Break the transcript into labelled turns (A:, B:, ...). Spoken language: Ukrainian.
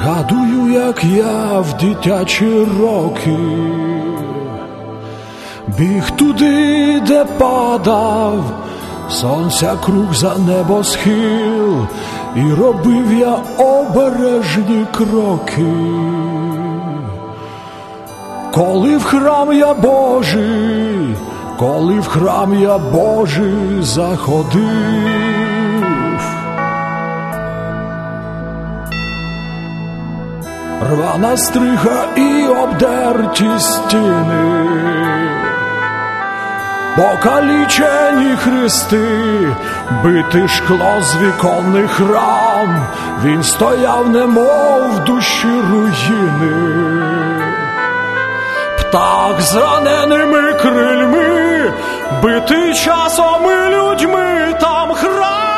A: Згадую, як я в дитячі роки біг туди, де падав сонця круг за небосхил, і робив я обережні кроки. Коли в храм я Божий, коли в храм я Божий заходив, рвана стриха і обдерті стіни, покалічені хрести, бите шкло з віконних рам, він стояв, немов в душі руїни. Птах з раненими крильми, битий часом і людьми, там храм